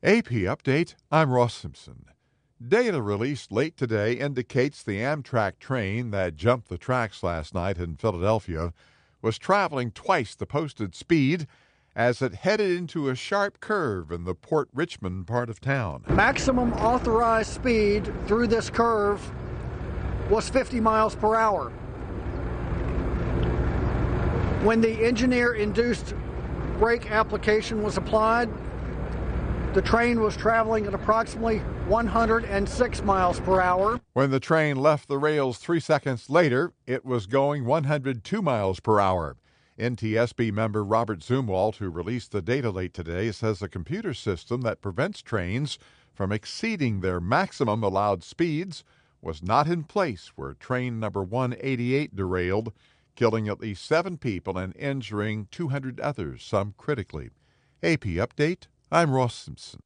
AP Update, I'm Ross Simpson. Data released late today indicates the Amtrak train that jumped the tracks last night in Philadelphia was traveling twice the posted speed as it headed into a sharp curve in the Port Richmond part of town. Maximum authorized speed through this curve was 50 miles per hour. When the engineer-induced brake application was applied, the train was traveling at approximately 106 miles per hour. When the train left the rails 3 seconds later, it was going 102 miles per hour. NTSB member Robert Zumwalt, who released the data late today, says a computer system that prevents trains from exceeding their maximum allowed speeds was not in place where train number 188 derailed, killing at least 7 people and injuring 200 others, some critically. AP Update, I'm Ross Simpson.